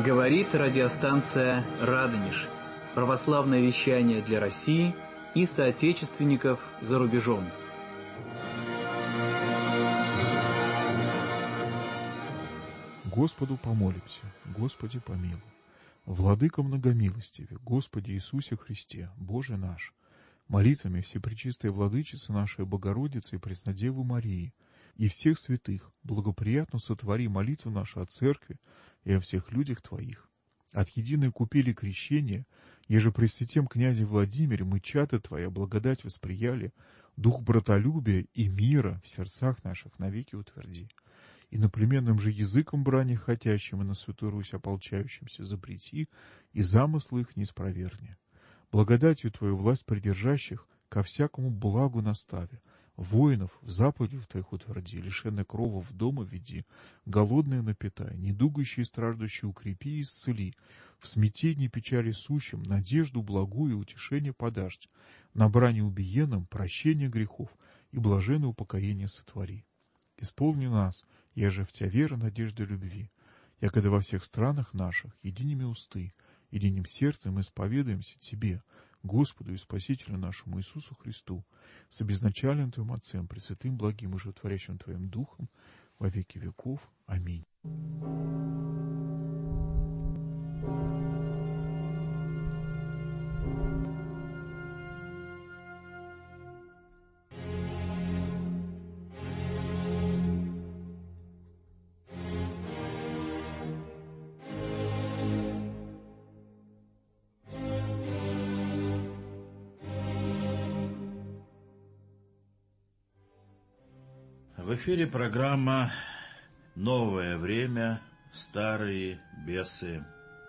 Говорит радиостанция «Радонеж». Православное вещание для России и соотечественников за рубежом. Господу помолимся, Господи помилуй. Владыко многомилостиве, Господи Иисусе Христе, Боже наш, молитвами Всепречистой Владычицы нашей Богородицы и Преснодевы Марии и всех святых благоприятно сотвори молитву нашу о Церкви и о всех людях Твоих. От единой купели крещения, еже при святем князе Владимире мы чада Твоя благодать восприяли, дух братолюбия и мира в сердцах наших навеки утверди. Иноплеменным же языком брани хотящим и на Святую Русь ополчающимся запрети, и замыслы их не спроверни. Благодатью Твою власть придержащих ко всякому благу настави, воинов в заповедях Твоих утверди, лишенных крова в дома веди, голодные напитай, недугающие и страждущие укрепи и исцели, в смятении печали сущим надежду благую и утешение подашь, на брани убиенным прощение грехов и блаженное упокоение сотвори. Исполни нас, еже в Тя вера, надежда, любви, якогда во всех странах наших единими усты, единым сердцем исповедаемся Тебе, Господу и Спасителю нашему Иисусу Христу, с обезначальным Твоим Отцем, Пресвятым, благим и животворящим Твоим Духом, во веки веков. Аминь. В эфире программа «Новое время. Старые бесы».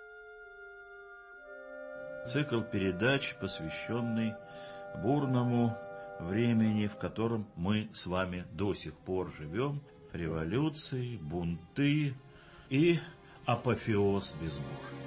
Цикл передач, посвященный бурному времени, в котором мы с вами до сих пор живем, революции, бунты и апофеоз безбожия.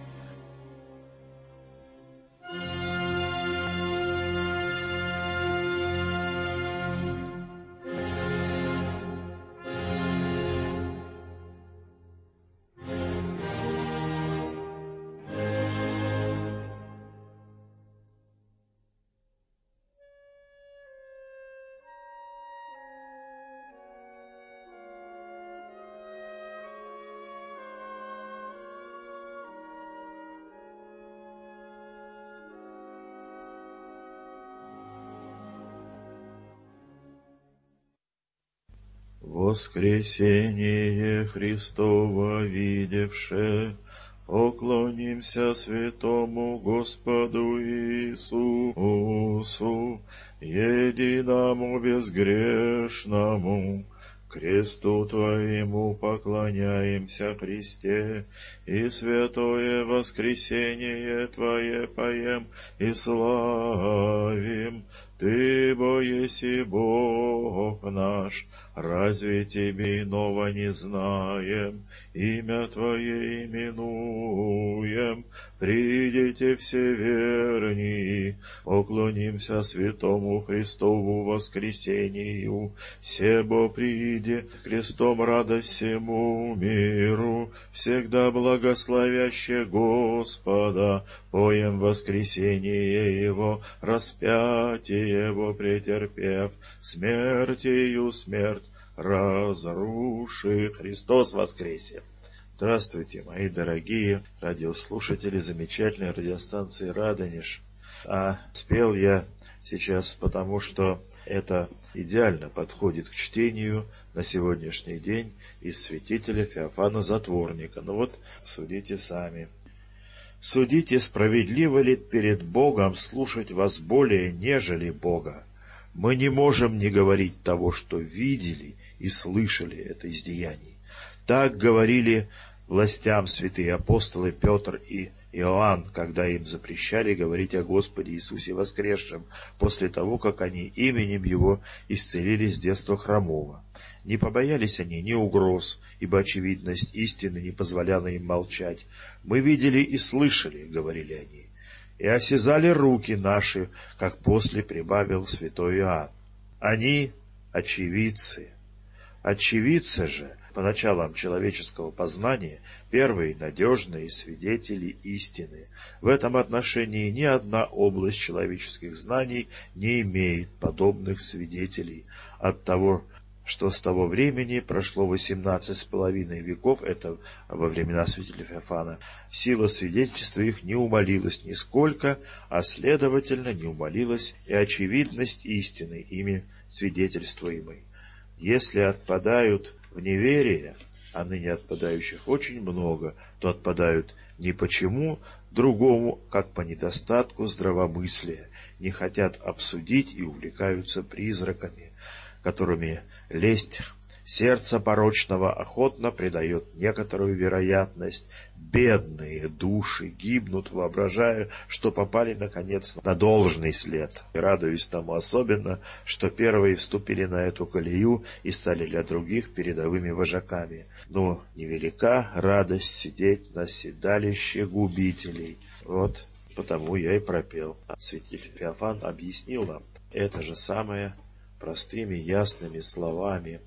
Воскресение Христово видевше, поклонимся святому Господу Иисусу, единому безгрешному, кресту Твоему поклоняемся, Христе, и святое воскресение Твое поем и славим. Ты, бо еси Бог наш, разве Тебе иного не знаем, имя Твое именуем. Придите все верни, поклонимся святому Христову воскресению, себо приди крестом радость всему миру, всегда благословяще Господа, поем воскресение Его, распятие Его претерпев, смертью смерть разруши. Христос воскресе! Здравствуйте, мои дорогие радиослушатели замечательной радиостанции «Радонеж». А спел я сейчас потому, что это идеально подходит к чтению на сегодняшний день из святителя Феофана Затворника. Ну вот, судите сами. «Судите, справедливо ли перед Богом слушать вас более, нежели Бога? Мы не можем не говорить того, что видели и слышали это из деяний. Так говорили властям святые апостолы Петр и Иоанн, когда им запрещали говорить о Господе Иисусе воскресшем, после того, как они именем Его исцелили с детства хромого. Не побоялись они ни угроз, ибо очевидность истины не позволяла им молчать. Мы видели и слышали, — говорили они, — и осязали руки наши, как после прибавил святой Иоанн. Они очевидцы. Очевидцы же по началам человеческого познания, первые надежные свидетели истины. В этом отношении ни одна область человеческих знаний не имеет подобных свидетелей. От того, что с того времени прошло 18,5 веков, это во времена святителя Феофана, сила свидетельства их не умалилась нисколько, а следовательно не умалилась и очевидность истины, ими свидетельствуемой. Если отпадают в неверие, а ныне отпадающих очень много, то отпадают не почему другому, как по недостатку здравомыслия, не хотят обсудить и увлекаются призраками, которыми лесть сердца порочного охотно придает некоторую вероятность. Бедные души гибнут, воображая, что попали, наконец, на должный след. И радуюсь тому особенно, что первые вступили на эту колею и стали для других передовыми вожаками. Но невелика радость сидеть на седалище губителей. Вот потому я и пропел. Святитель Феофан объяснил нам это же самое простыми, ясными словами.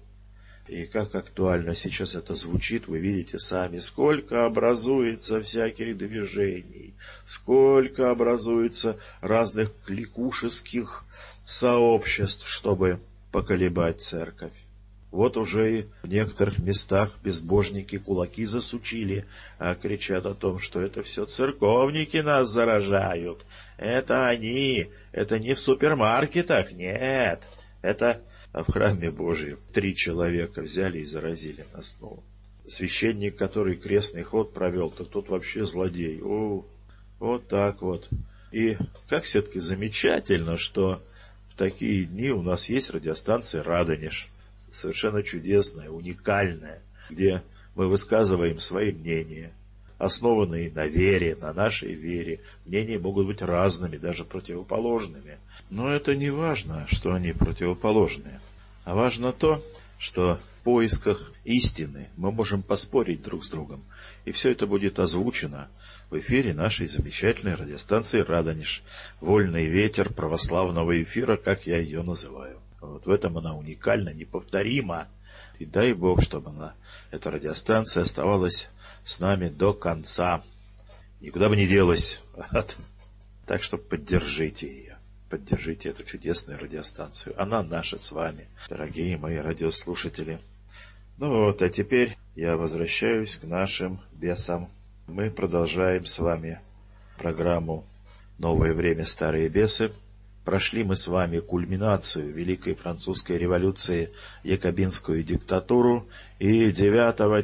И как актуально сейчас это звучит, вы видите сами, сколько образуется всяких движений, сколько образуется разных кликушеских сообществ, чтобы поколебать церковь. Вот уже и в некоторых местах безбожники кулаки засучили, а кричат о том, что это все церковники нас заражают. Это они, это не в супермаркетах, нет, это... А в храме Божьем 3 человека взяли и заразили нас. Ну, священник, который крестный ход провел, то тот вообще злодей. О, вот так вот. И как все-таки замечательно, что в такие дни у нас есть радиостанция «Радонеж». Совершенно чудесная, уникальная, где мы высказываем свои мнения, основанные на вере, на нашей вере. Мнения могут быть разными, даже противоположными. Но это не важно, что они противоположные. А важно то, что в поисках истины мы можем поспорить друг с другом. И все это будет озвучено в эфире нашей замечательной радиостанции «Радонеж». Вольный ветер православного эфира, как я ее называю. Вот в этом она уникальна, неповторима. И дай Бог, чтобы эта радиостанция оставалась с нами до конца. Никуда бы не делась. Так что поддержите ее. Поддержите эту чудесную радиостанцию. Она наша с вами, дорогие мои радиослушатели. Ну вот, а теперь я возвращаюсь к нашим бесам. Мы продолжаем с вами программу «Новое время. Старые бесы». Прошли мы с вами кульминацию Великой Французской революции, якобинскую диктатуру, и 9-10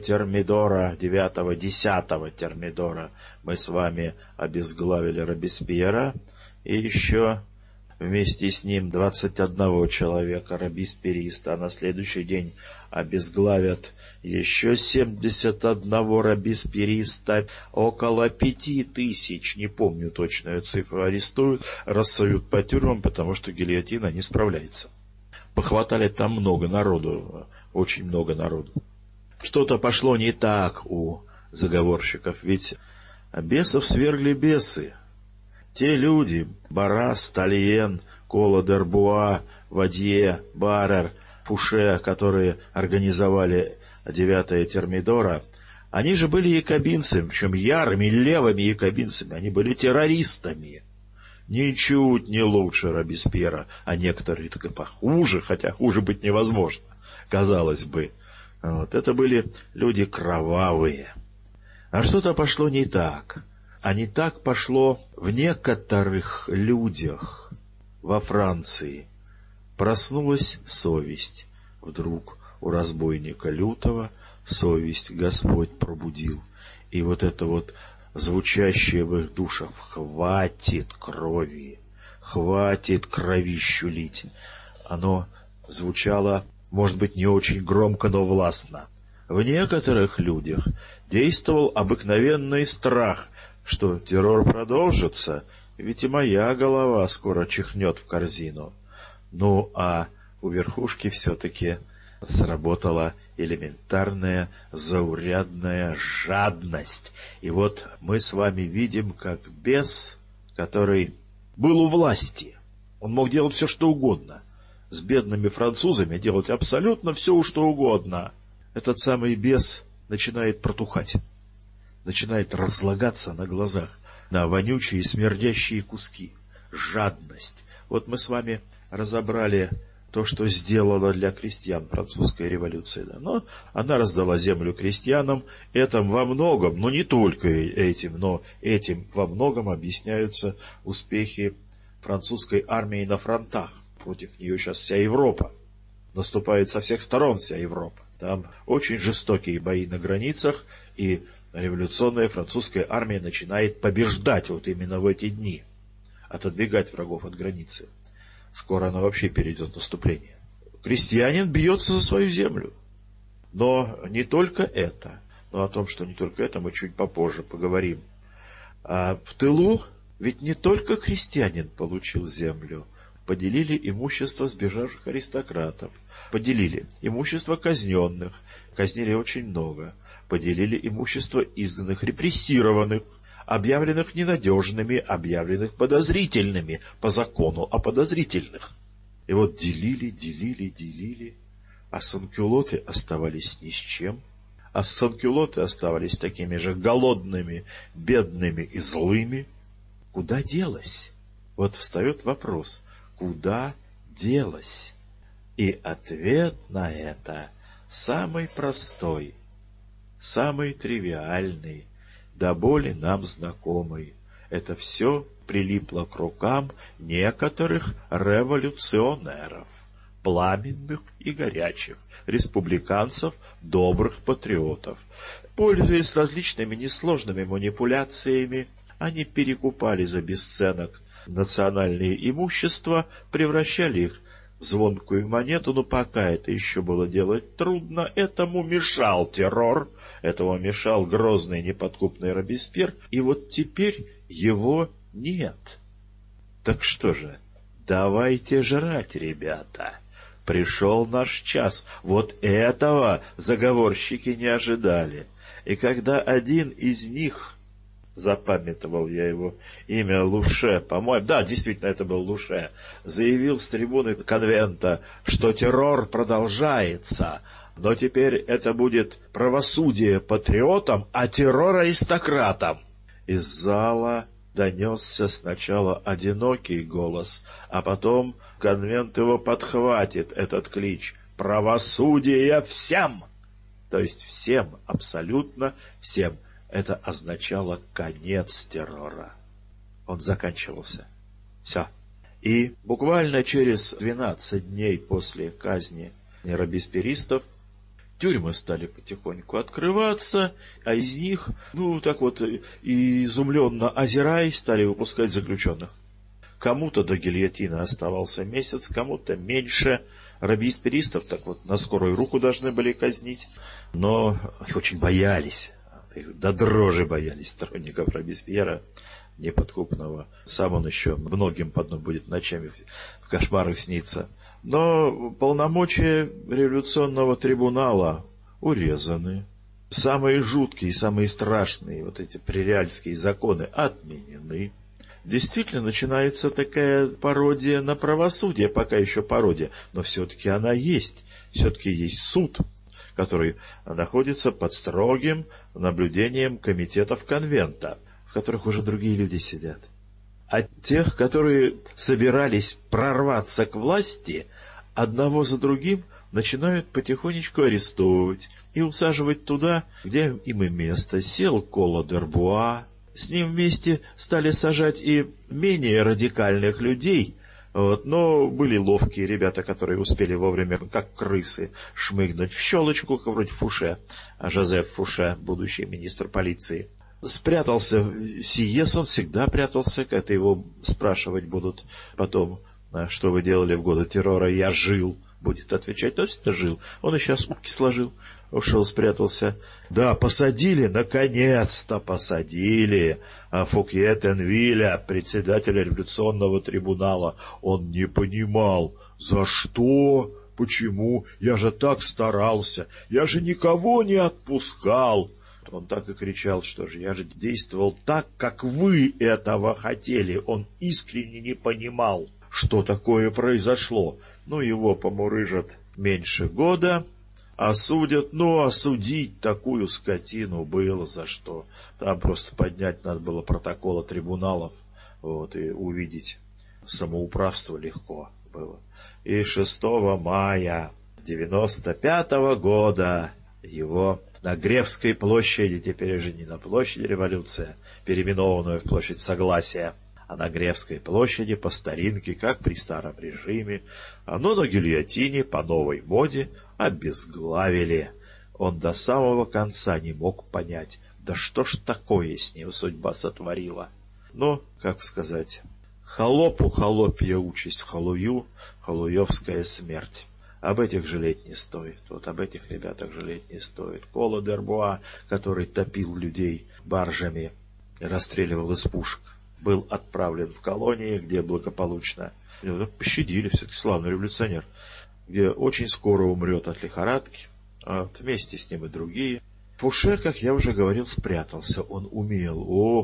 Термидора мы с вами обезглавили Робеспьера, и еще вместе с ним 21 человека робеспьериста, а на следующий день обезглавят еще 71 робеспьериста, около 5000, не помню точную цифру, арестуют, рассуют по тюрьмам, потому что гильотина не справляется. Похватали там много народу, очень много народу. Что-то пошло не так у заговорщиков, ведь бесов свергли бесы. Те люди, Баррас, Тальен, Кола, Д'Арбуа, Вадье, Баррер, Фуше, которые организовали 9 Термидора, они же были якобинцами, причем ярыми, левыми якобинцами, они были террористами. Ничуть не лучше Робеспьера, а некоторые так и похуже, хотя хуже быть невозможно, казалось бы. Вот, это были люди кровавые. А что-то пошло не так. А не так пошло в некоторых людях во Франции. Проснулась совесть. Вдруг у разбойника лютого совесть Господь пробудил. И вот это вот звучащее в их душах: «Хватит крови, хватит кровищу лить», оно звучало, может быть, не очень громко, но властно. В некоторых людях действовал обыкновенный страх, что террор продолжится, ведь и моя голова скоро чихнет в корзину. Ну, а у верхушки все-таки сработала элементарная заурядная жадность. И вот мы с вами видим, как бес, который был у власти, он мог делать все, что угодно. С бедными французами делать абсолютно все, что угодно. этот самый бес начинает протухать, начинает разлагаться на глазах на вонючие смердящие куски. Жадность. Вот мы с вами разобрали то, что сделала для крестьян французская революция. Да? Но она раздала землю крестьянам. Это во многом, но не только этим, но этим во многом объясняются успехи французской армии на фронтах. Против нее сейчас вся Европа. Наступает со всех сторон вся Европа. Там очень жестокие бои на границах, и революционная французская армия начинает побеждать вот именно в эти дни, отодвигать врагов от границы. Скоро она вообще перейдет в наступление. Крестьянин бьется за свою землю. Но не только это. Но о том, что не только это, мы чуть попозже поговорим. А в тылу ведь не только крестьянин получил землю. Поделили имущество сбежавших аристократов. Поделили имущество казненных. Казнили очень много. Поделили имущество изгнанных, репрессированных, объявленных ненадежными, объявленных подозрительными по закону о подозрительных. И вот делили, а санкюлоты оставались ни с чем. А санкюлоты оставались такими же голодными, бедными и злыми. Куда делось? Вот встает вопрос, куда делось? И ответ на это самый простой, самый тривиальный, до боли нам знакомый. Это все прилипло к рукам некоторых революционеров, пламенных и горячих, республиканцев, добрых патриотов. Пользуясь различными несложными манипуляциями, они перекупали за бесценок национальные имущества, превращали их в звонкую монету, но пока это еще было делать трудно, этому мешал террор, этому мешал грозный неподкупный Робеспьер, и вот теперь его нет. Так что же, давайте жрать, ребята. Пришел наш час. Вот этого заговорщики не ожидали. И когда один из них, запамятовал я его имя, Луше, по-моему, да, действительно, это был Луше, заявил с трибуны конвента, что террор продолжается, но теперь это будет правосудие патриотам, а террор аристократам. Из зала донесся сначала одинокий голос, а потом конвент его подхватит, этот клич: «Правосудие всем!» То есть всем, абсолютно всем. Это означало конец террора. Он заканчивался. Все. И буквально через 12 дней после казни робеспьеристов тюрьмы стали потихоньку открываться, а из них, так вот, изумленно озираясь, стали выпускать заключенных. Кому-то до гильотины оставался месяц, кому-то меньше. Робеспьеристов так вот на скорую руку должны были казнить, но их очень боялись. Их до дрожи боялись сторонников Робеспьера неподкупного. Сам он еще многим потом будет ночами в кошмарах сниться. Но полномочия революционного трибунала урезаны. Самые жуткие, самые страшные вот эти пререальские законы отменены. Действительно начинается такая пародия на правосудие, пока еще пародия, но все-таки она есть. Все-таки есть суд, который находится под строгим наблюдением комитетов конвента, в которых уже другие люди сидят. А тех, которые собирались прорваться к власти, одного за другим начинают потихонечку арестовывать и усаживать туда, где им и место. Сел Кола Д'Арбуа, с ним вместе стали сажать и менее радикальных людей. Но были ловкие ребята, которые успели вовремя, как крысы, шмыгнуть в щелочку, как вроде Фуше, Жозеф Фуше, будущий министр полиции. Спрятался Сиес, он всегда прятался, это его спрашивать будут потом, что вы делали в годы террора. Я жил, будет отвечать, точно жил. Он и сейчас упки сложил, ушел, спрятался. Да, посадили, наконец-то посадили Фукье Тенвиля, председателя революционного трибунала. Он не понимал, за что, почему, я же так старался, я же никого не отпускал. Он так и кричал, что же, я же действовал так, как вы этого хотели. Он искренне не понимал, что такое произошло. Его помурыжат меньше года, Осудят, осудить такую скотину было за что. Там просто поднять надо было протоколы трибуналов, и увидеть самоуправство легко было. И 6 мая 95-го года его на Гревской площади, теперь уже не на площади Революция, переименованную в площадь Согласия, а на Гревской площади по старинке, как при старом режиме, но на гильотине по новой моде обезглавили. Он до самого конца не мог понять, да что ж такое с ним судьба сотворила. Но, как сказать, холопу холопья участь, халую халуевская смерть. Об этих жалеть не стоит. Об этих ребятах жалеть не стоит. Кола Д'Арбуа, который топил людей баржами и расстреливал из пушек, был отправлен в колонии, где благополучно его пощадили, все-таки славный революционер, где очень скоро умрет от лихорадки, вместе с ним и другие. Фуше, как я уже говорил, спрятался. Он умел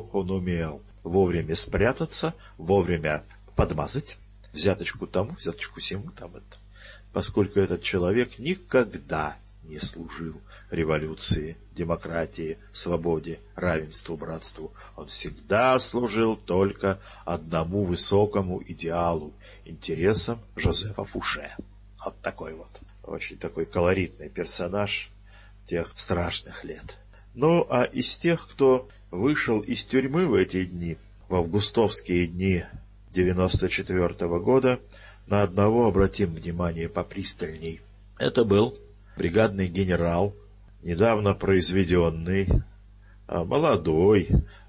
вовремя спрятаться, вовремя подмазать, взяточку тому, взяточку сему, поскольку этот человек никогда не служил революции, демократии, свободе, равенству, братству. Он всегда служил только одному высокому идеалу, интересам Жозефа Фуше. Вот такой очень такой колоритный персонаж тех страшных лет. А из тех, кто вышел из тюрьмы в эти дни, в августовские дни 94-го года, на одного обратим внимание попристальней. Это был бригадный генерал, недавно произведенный, молодой,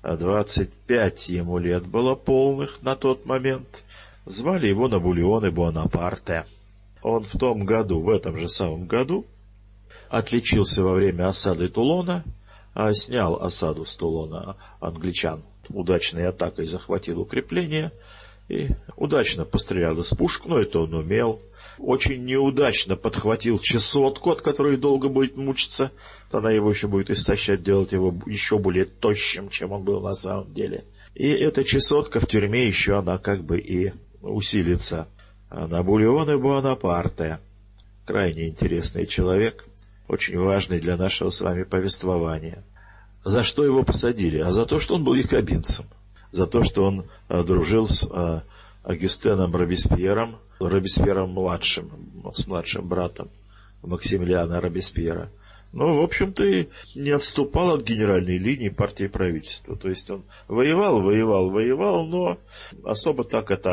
25 ему лет было полных на тот момент. Звали его Наполеон Бонапарте. Он в этом же самом году, отличился во время осады Тулона, снял осаду с Тулона англичан, удачной атакой захватил укрепление и удачно пострелял из пушек, это он умел. Очень неудачно подхватил чесотку, от которой долго будет мучиться. Она его еще будет истощать, делать его еще более тощим, чем он был на самом деле. И эта чесотка в тюрьме еще она и усилится. Наполеон Бонапарте. Крайне интересный человек, очень важный для нашего с вами повествования. За что его посадили? А за то, что он был якобинцем. За то, что он дружил с Агюстеном Робеспьером младшим, с младшим братом Максимилиана Робеспьера. В общем-то, и не отступал от генеральной линии партии и правительства. То есть он воевал, но особо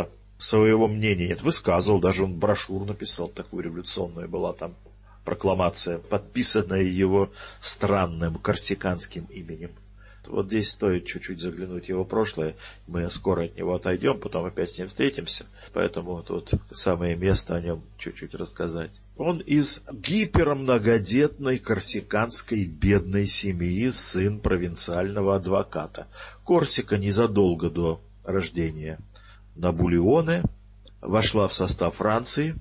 своего мнения нет. Высказывал, даже он брошюру написал, такую революционную была там прокламация, подписанная его странным корсиканским именем. Здесь стоит чуть-чуть заглянуть в его прошлое. Мы скоро от него отойдем, потом опять с ним встретимся. Поэтому тут самое место о нем чуть-чуть рассказать. Он из гипермногодетной корсиканской бедной семьи, сын провинциального адвоката. Корсика незадолго до рождения Наполеона вошла в состав Франции.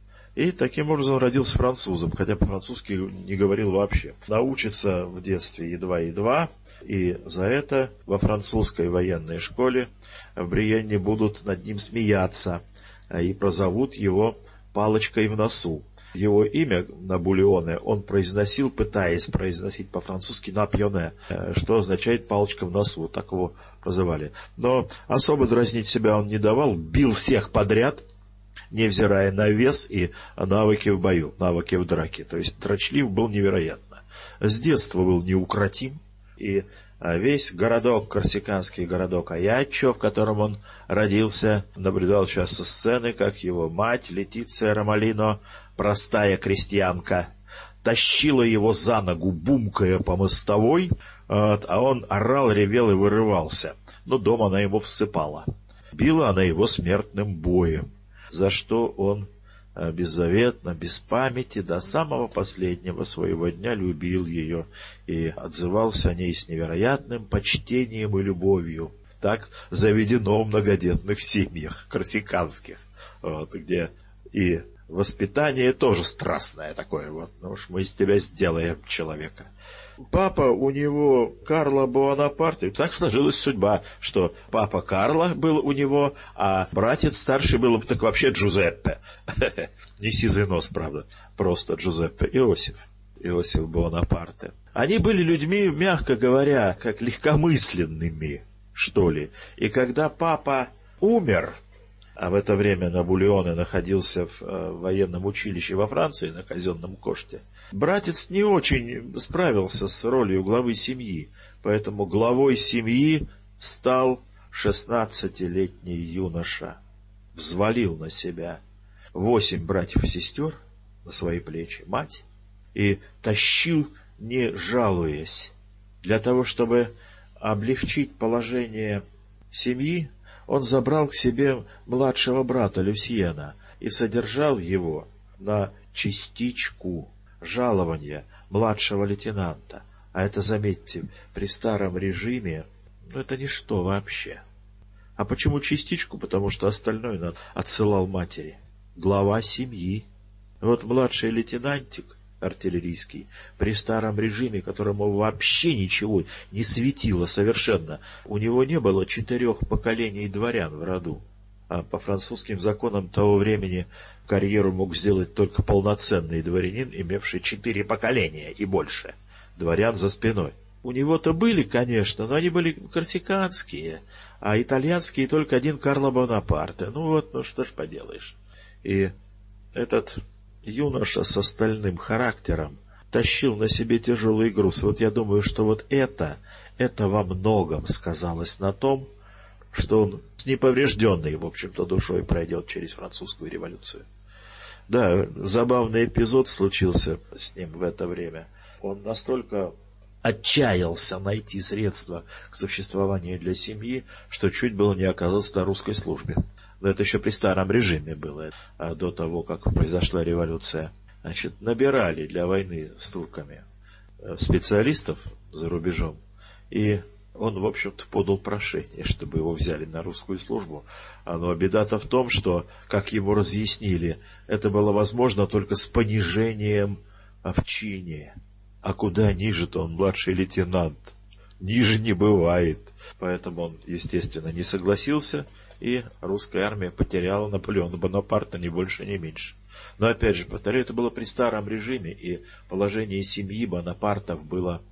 И таким образом родился французом, хотя по-французски не говорил вообще. Научится в детстве едва-едва, и за это во французской военной школе в Бриенне будут над ним смеяться и прозовут его палочкой в носу. Его имя Наполеоне он произносил, пытаясь произносить по-французски «напьоне», что означает «палочка в носу», так его прозывали. Но особо дразнить себя он не давал, бил всех подряд, невзирая на вес и навыки в бою, навыки в драке. То есть драчлив был невероятно. С детства был неукротим, и весь городок, корсиканский городок Аяччо, в котором он родился, наблюдал часто сцены, как его мать, Летиция Ромалино, простая крестьянка, тащила его за ногу, бумкая по мостовой, а он орал, ревел и вырывался. Но дома она его всыпала. Била она его смертным боем, за что он беззаветно, без памяти, до самого последнего своего дня любил ее и отзывался о ней с невероятным почтением и любовью. Так заведено в многодетных семьях корсиканских, где и воспитание тоже страстное такое. Уж мы из тебя сделаем человека. Папа у него Карло Буонапарте. Так сложилась судьба, что папа Карло был у него, а братец старший был так вообще Джузеппе. Не сизый нос, правда, просто Джузеппе Иосиф. Иосиф Бонапарте. Они были людьми, мягко говоря, как легкомысленными, что ли. И когда папа умер, а в это время Наполеон находился в военном училище во Франции на казенном коште, братец не очень справился с ролью главы семьи, поэтому главой семьи стал 16-летний юноша. Взвалил на себя 8 братьев и сестер, на свои плечи мать, и тащил, не жалуясь. Для того, чтобы облегчить положение семьи, он забрал к себе младшего брата Люсьена и содержал его на частичку жалования младшего лейтенанта. А это, заметьте, при старом режиме, это ничто вообще. А почему частичку? Потому что остальное он отсылал матери. Глава семьи. Вот младший лейтенантик артиллерийский при старом режиме, которому вообще ничего не светило совершенно. У него не было 4 поколений дворян в роду. А по французским законам того времени карьеру мог сделать только полноценный дворянин, имевший 4 поколения и больше дворян за спиной. У него-то были, конечно, но они были корсиканские, а итальянские только один Карло Бонапарте. Ну что ж поделаешь. И этот юноша с остальным характером тащил на себе тяжелый груз. Вот я думаю, что вот это во многом сказалось на том, что он с неповрежденной, в общем-то, душой пройдет через французскую революцию. Да, забавный эпизод случился с ним в это время. Он настолько отчаялся найти средства к существованию для семьи, что чуть было не оказался на русской службе. Но это еще при старом режиме было, до того, как произошла революция. Значит, набирали для войны с турками специалистов за рубежом, и он, в общем-то, подал прошение, чтобы его взяли на русскую службу. Но беда-то в том, что, как ему разъяснили, это было возможно только с понижением в чине. А куда ниже-то он младший лейтенант? Ниже не бывает. Поэтому он, естественно, не согласился, и русская армия потеряла Наполеона Бонапарта ни больше, ни меньше. Но, опять же, повторяю, это было при старом режиме, и положение семьи Бонапартов было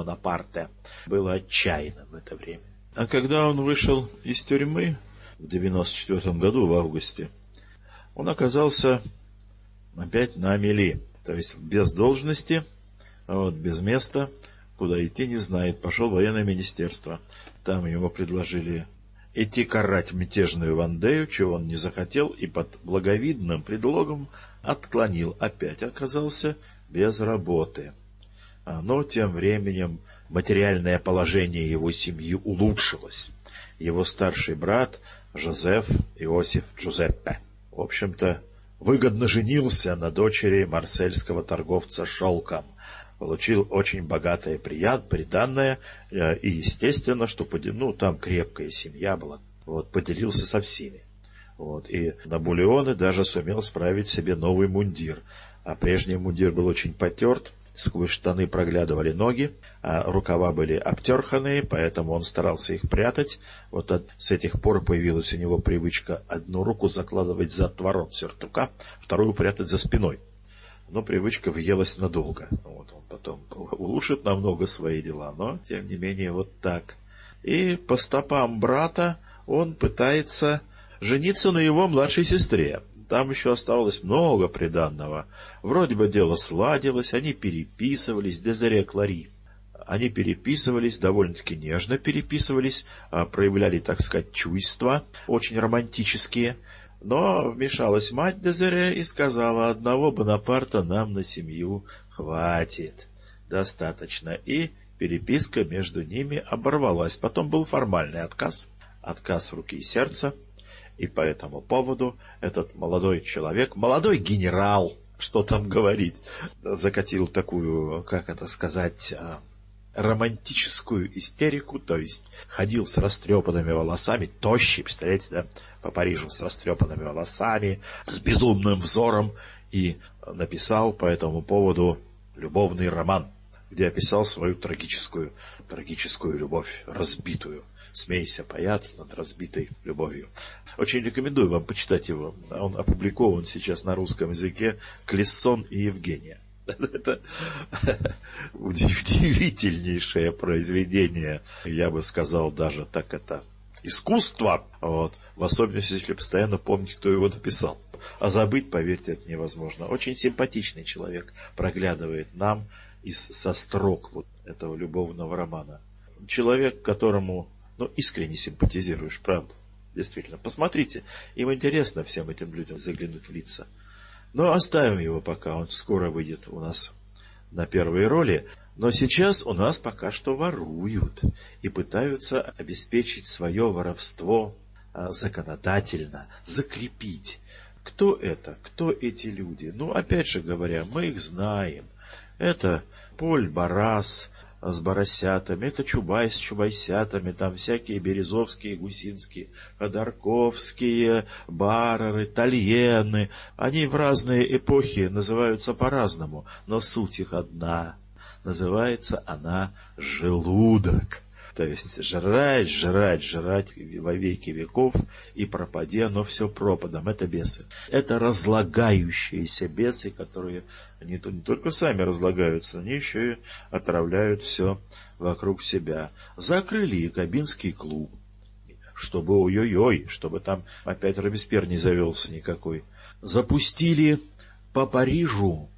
отчаянным в это время. А когда он вышел из тюрьмы в 94 году, в августе, он оказался опять на мели, то есть без должности, без места, куда идти не знает. Пошел в военное министерство. Там ему предложили идти карать мятежную Вандею, чего он не захотел, и под благовидным предлогом отклонил. Опять оказался без работы. Но тем временем материальное положение его семьи улучшилось. Его старший брат Жозеф Иосиф Джузеппе, в общем-то, выгодно женился на дочери марсельского торговца шелком. Получил очень богатое приданное, и естественно, что там крепкая семья была, поделился со всеми. И Наполеон даже сумел справить себе новый мундир, а прежний мундир был очень потерт, сквозь штаны проглядывали ноги, а рукава были обтерханные, поэтому он старался их прятать. С этих пор появилась у него привычка одну руку закладывать за отворот сюртука, вторую прятать за спиной. Но привычка въелась надолго. Он потом улучшит намного свои дела, но, тем не менее, так. И по стопам брата он пытается жениться на его младшей сестре. Там еще оставалось много приданного. Вроде бы дело сладилось, они переписывались, Дезире Клари. Они переписывались, довольно-таки нежно переписывались, проявляли, так сказать, чувства, очень романтические. Но вмешалась мать Дезире и сказала: одного Бонапарта нам на семью хватит, достаточно. И переписка между ними оборвалась. Потом был формальный отказ руки и сердца. И по этому поводу этот молодой человек, молодой генерал, что там говорить, закатил такую, романтическую истерику, то есть ходил с растрепанными волосами, тощий, представляете, да, по Парижу с растрепанными волосами, с безумным взором, и написал по этому поводу любовный роман, где описал свою трагическую любовь, разбитую. «Смейся, паяц над разбитой любовью». Очень рекомендую вам почитать его. Он опубликован сейчас на русском языке, Клессон и Евгения. Это удивительнейшее произведение, я бы сказал, даже так это искусство, вот, в особенности, если постоянно помнить, кто его написал. А забыть, поверьте, это невозможно. Очень симпатичный человек проглядывает нам со строк вот этого любовного романа. Человек, которому искренне симпатизируешь, правда. Действительно. Посмотрите, им интересно всем этим людям заглянуть в лица. Но оставим его пока, он скоро выйдет у нас на первые роли. Но сейчас у нас пока что воруют и пытаются обеспечить свое воровство законодательно, закрепить. Кто это? Кто эти люди? Опять же говоря, мы их знаем. Это Поль Барас с барасятами, это Чубай с чубайсятами, там всякие березовские, гусинские, ходорковские, барары, тальены. Они в разные эпохи называются по-разному, но суть их одна. Называется она желудок. То есть жрать во веки веков, и пропади оно все пропадом. Это бесы. Это разлагающиеся бесы, которые не только сами разлагаются, они еще и отравляют все вокруг себя. Закрыли якобинский клуб, чтобы ой-ой-ой, чтобы там опять Робеспьер не завелся никакой. Запустили по Парижу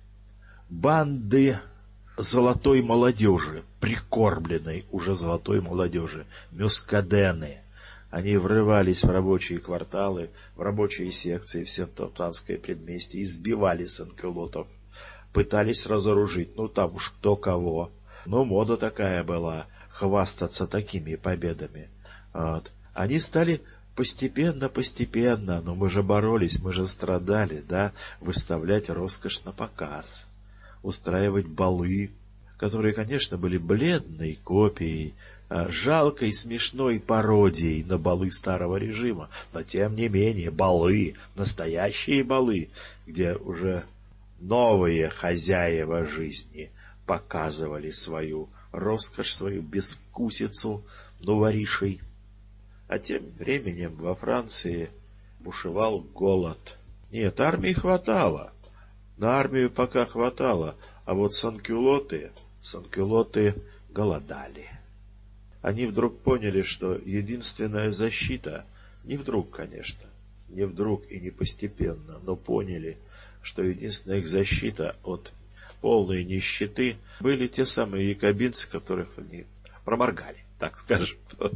банды золотой молодежи, прикормленной уже золотой молодежи, мюскадены. Они врывались в рабочие кварталы, в рабочие секции, в Сент-Антуанское предместье, избивали санкюлотов, пытались разоружить, там уж кто кого. Мода такая была, хвастаться такими победами. Вот. Они стали постепенно, но мы же боролись, мы же страдали, выставлять роскошь на показ. Устраивать балы, которые, конечно, были бледной копией, жалкой, смешной пародией на балы старого режима. Но, тем не менее, балы, настоящие балы, где уже новые хозяева жизни показывали свою роскошь, свою безвкусицу новоришей. А тем временем во Франции бушевал голод. Нет, армии хватало. На армию пока хватало, а вот санкюлоты голодали. Они вдруг поняли, что единственная защита, не вдруг, конечно, не вдруг и не постепенно, но поняли, что единственная их защита от полной нищеты были те самые якобинцы, которых они проморгали, так скажем.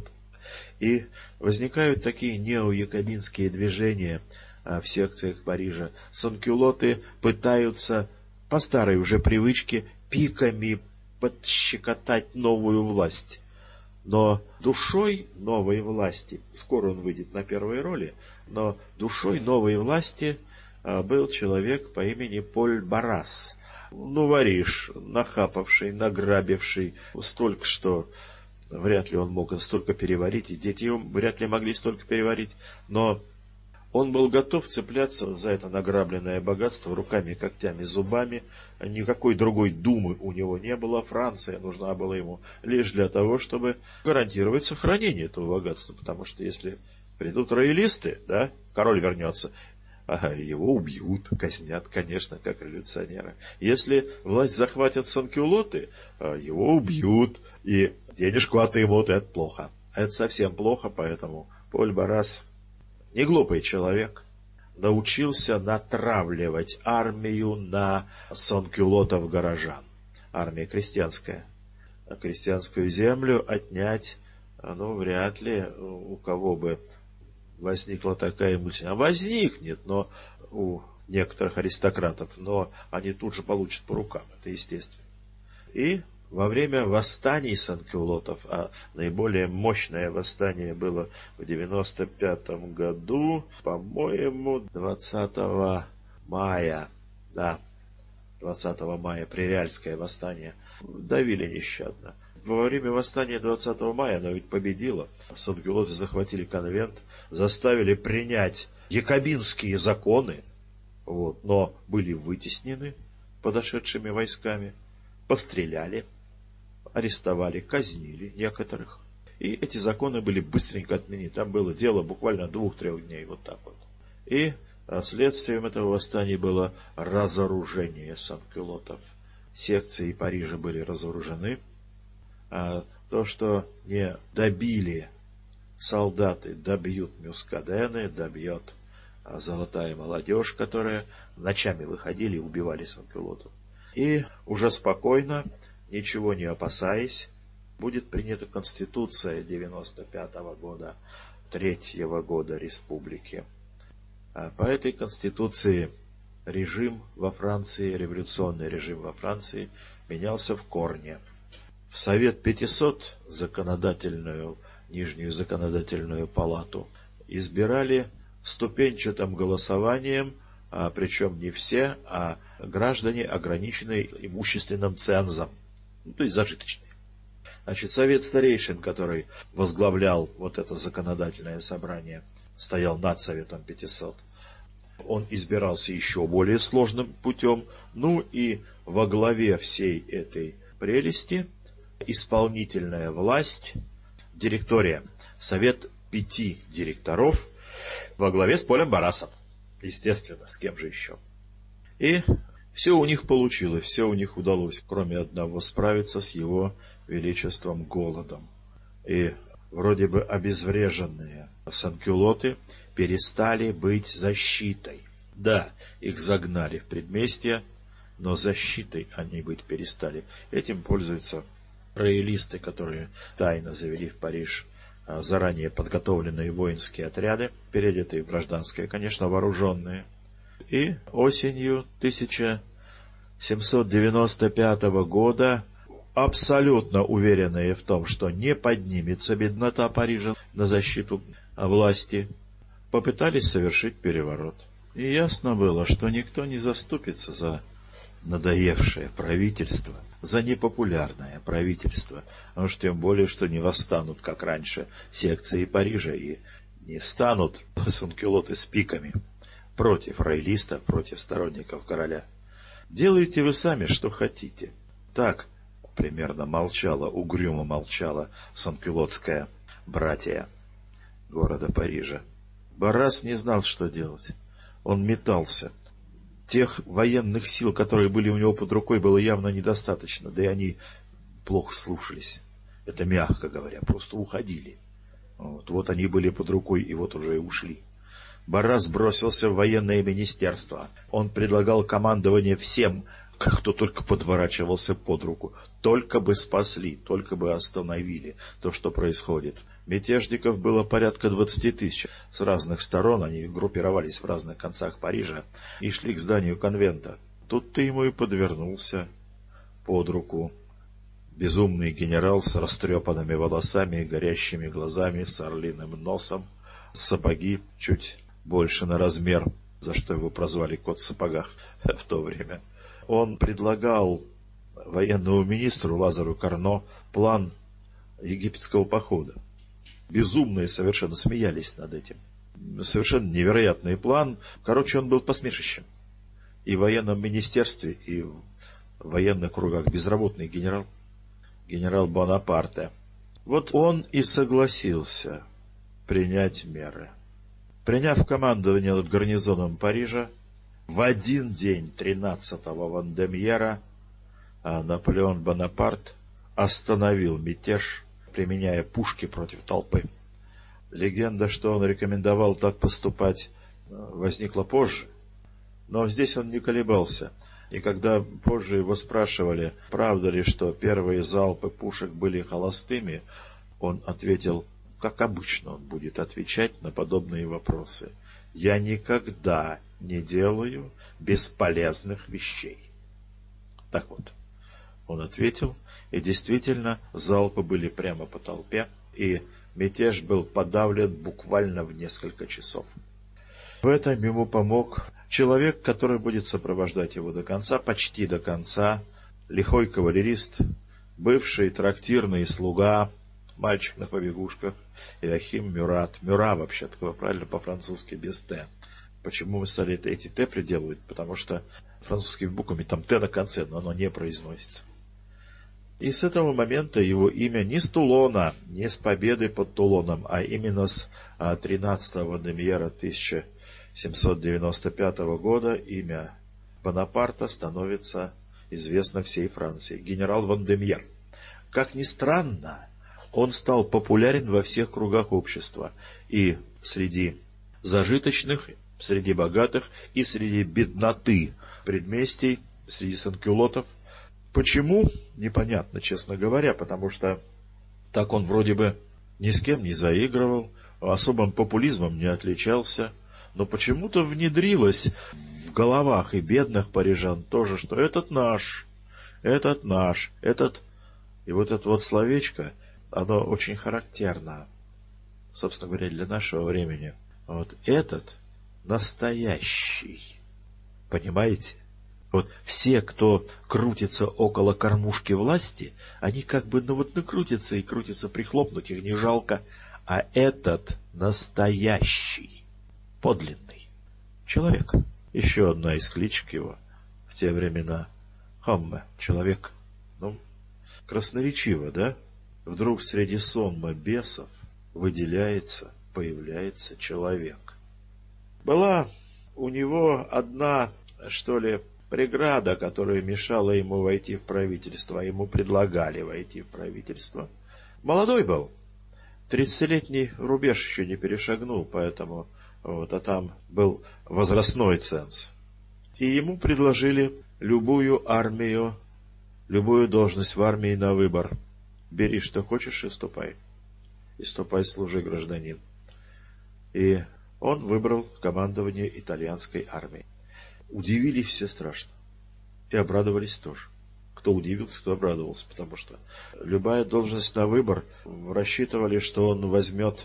И возникают такие неоякобинские движения в секциях Парижа. Санкюлоты пытаются по старой уже привычке пиками подщекотать новую власть. Но душой новой власти, скоро он выйдет на первые роли, но душой новой власти был человек по имени Поль Барас. Воришь, нахапавший, награбивший столько, что вряд ли он мог столько переварить, и дети его вряд ли могли столько переварить, но он был готов цепляться за это награбленное богатство руками, когтями, зубами. Никакой другой думы у него не было. Франция нужна была ему лишь для того, чтобы гарантировать сохранение этого богатства. Потому что если придут роялисты, король вернется, его убьют, казнят, конечно, как революционера. Если власть захватят санкюлоты, его убьют и денежку отымут, это плохо. Это совсем плохо, поэтому Поль Барас, не глупый человек, научился натравливать армию на санкюлотов-горожан. Армия крестьянская. А крестьянскую землю отнять, вряд ли у кого бы возникла такая мысль. Возникнет, но у некоторых аристократов, но они тут же получат по рукам, это естественно. И во время восстаний санкюлотов, а наиболее мощное восстание было в 95-м году, по-моему, 20 мая, 20 мая, Приреальское восстание, давили нещадно. Во время восстания 20 мая оно ведь победило. Санкюлоты захватили конвент, заставили принять якобинские законы, но были вытеснены подошедшими войсками, постреляли, арестовали, казнили некоторых. И эти законы были быстренько отменены. Там было дело буквально 2-3 дней, вот так вот. И следствием этого восстания было разоружение санкюлотов. секции Парижа были разоружены. А то, что не добили солдаты, добьют Мюскадены, добьет золотая молодежь, которая ночами выходили и убивали санкюлотов. И уже спокойно, ничего не опасаясь, будет принята Конституция 95-го года, 3-го года республики. По этой Конституции режим во Франции, революционный режим во Франции менялся в корне. В Совет 500, нижнюю законодательную палату, избирали ступенчатым голосованием, причем не все, а граждане, ограниченные имущественным цензом, то есть зажиточные. Значит, Совет старейшин, который возглавлял вот это законодательное собрание, стоял над Советом 500. Он избирался еще более сложным путем. Ну и во главе всей этой прелести исполнительная власть, директория, Совет 5 директоров во главе с Полем Барасом. Естественно, с кем же еще. И все у них получилось, все у них удалось, кроме одного, справиться с его величеством голодом. И вроде бы обезвреженные санкюлоты перестали быть защитой. Да, их загнали в предместья, но защитой они быть перестали. Этим пользуются роялисты, которые тайно завели в Париж заранее подготовленные воинские отряды, переодетые в гражданское, конечно, вооруженные. И осенью 1795 года, абсолютно уверенные в том, что не поднимется беднота Парижа на защиту власти, попытались совершить переворот. И ясно было, что никто не заступится за надоевшее правительство, за непопулярное правительство, а уж тем более, что не восстанут, как раньше, секции Парижа, и не станут санкюлоты с пиками против роялистов, против сторонников короля. Делайте вы сами, что хотите. Так примерно угрюмо молчала санкюлотская братья города Парижа. Баррас не знал, что делать. Он метался. Тех военных сил, которые были у него под рукой, было явно недостаточно, да и они плохо слушались. Это мягко говоря, просто уходили. Вот они были под рукой, и вот уже и ушли. Баррас бросился в военное министерство. Он предлагал командование всем, кто только подворачивался под руку. Только бы спасли, только бы остановили то, что происходит. Мятежников было порядка 20 тысяч. С разных сторон они группировались в разных концах Парижа и шли к зданию конвента. Тут-то ему и подвернулся под руку безумный генерал с растрепанными волосами, горящими глазами, с орлиным носом, сапоги чуть больше на размер, за что его прозвали «кот в сапогах» в то время. Он предлагал военному министру Лазару Карно план египетского похода. Безумные совершенно смеялись над этим. Совершенно невероятный план. Короче, он был посмешищем. И в военном министерстве, и в военных кругах безработный генерал Бонапарте. Вот он и согласился принять меры. Приняв командование над гарнизоном Парижа, в один день 13-го Вандемьера Наполеон Бонапарт остановил мятеж, применяя пушки против толпы. Легенда, что он рекомендовал так поступать, возникла позже, но здесь он не колебался. И когда позже его спрашивали, правда ли, что первые залпы пушек были холостыми, он ответил, как обычно он будет отвечать на подобные вопросы: «Я никогда не делаю бесполезных вещей». Так вот, он ответил, и действительно залпы были прямо по толпе, и мятеж был подавлен буквально в несколько часов. В этом ему помог человек, который будет сопровождать его до конца, почти до конца, лихой кавалерист, бывший трактирный слуга, мальчик на побегушках, Иоахим Мюрат. Мюра, вообще-то, правильно по-французски, без «т». Почему мы стали эти «т» приделывать? Потому что французскими буквами там «т» на конце, но оно не произносится. И с этого момента его имя не с Тулона, не с победы под Тулоном, а именно с 13-го Вандемьера 1795 года имя Бонапарта становится известно всей Франции, генерал Вандемьер. Как ни странно, он стал популярен во всех кругах общества, и среди зажиточных, среди богатых, и среди бедноты предместий, среди санкюлотов. Почему? Непонятно, честно говоря, потому что так он вроде бы ни с кем не заигрывал, особым популизмом не отличался, но почему-то внедрилось в головах и бедных парижан тоже, что этот наш. И вот это вот словечко, оно очень характерно, собственно говоря, для нашего времени. Вот этот настоящий. Понимаете? Вот все, кто крутится около кормушки власти, они как бы, накрутятся и крутятся, прихлопнуть их не жалко. А этот настоящий, подлинный человек. Еще одна из кличек его в те времена. Хомме, человек. Красноречиво, да? Вдруг среди сонма бесов появляется человек. Была у него одна, преграда, которая мешала ему войти в правительство. Ему предлагали войти в правительство. Молодой был. 30-летний рубеж еще не перешагнул, поэтому а там был возрастной ценз. И ему предложили любую должность в армии на выбор. Бери, что хочешь, и ступай. И ступай, служи, гражданин. И он выбрал командование итальянской армии. Удивились все страшно. И обрадовались тоже. Кто удивился, кто обрадовался, потому что любая должность на выбор, рассчитывали, что он возьмет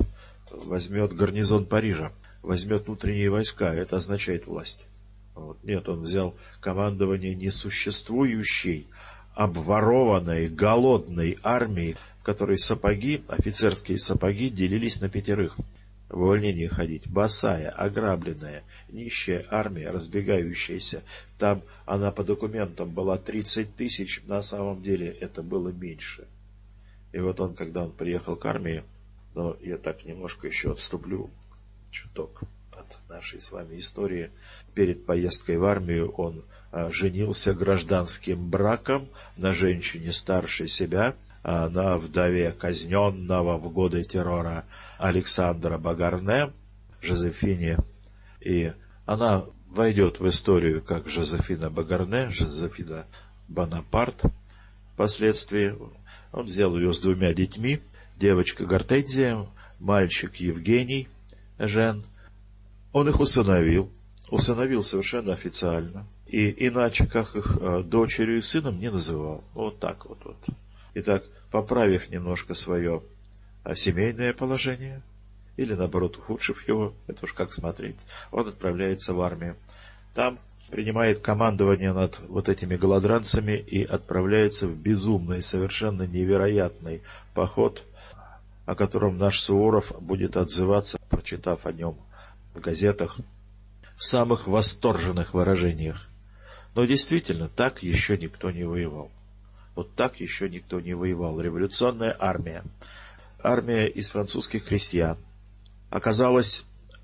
гарнизон Парижа, возьмет внутренние войска, это означает власть. Нет, он взял командование несуществующей, обворованной, голодной армии, в которой офицерские сапоги делились на 5. В увольнении ходить, босая, ограбленная, нищая армия, разбегающаяся. Там она по документам была 30 тысяч, на самом деле это было меньше. И вот когда он приехал к армии, но я так немножко еще отступлю чуток от нашей с вами истории. Перед поездкой в армию он женился гражданским браком на женщине старше себя, на вдове казненного в годы террора Александра Багарне, Жозефине. И она войдет в историю как Жозефина Багарне, Жозефина Бонапарт. Впоследствии он взял ее с 2 детьми, девочка Гортензия, мальчик Евгений Жен. Он их усыновил совершенно официально. И иначе, как их дочерью и сыном, не называл. Вот так вот. Итак, поправив немножко свое семейное положение, или наоборот ухудшив его, это уж как смотреть, он отправляется в армию. Там принимает командование над вот этими голодранцами и отправляется в безумный, совершенно невероятный поход, о котором наш Суворов будет отзываться, прочитав о нем в газетах, в самых восторженных выражениях. Но действительно, так еще никто не воевал. Вот так еще никто не воевал. Революционная армия, армия из французских крестьян, оказалась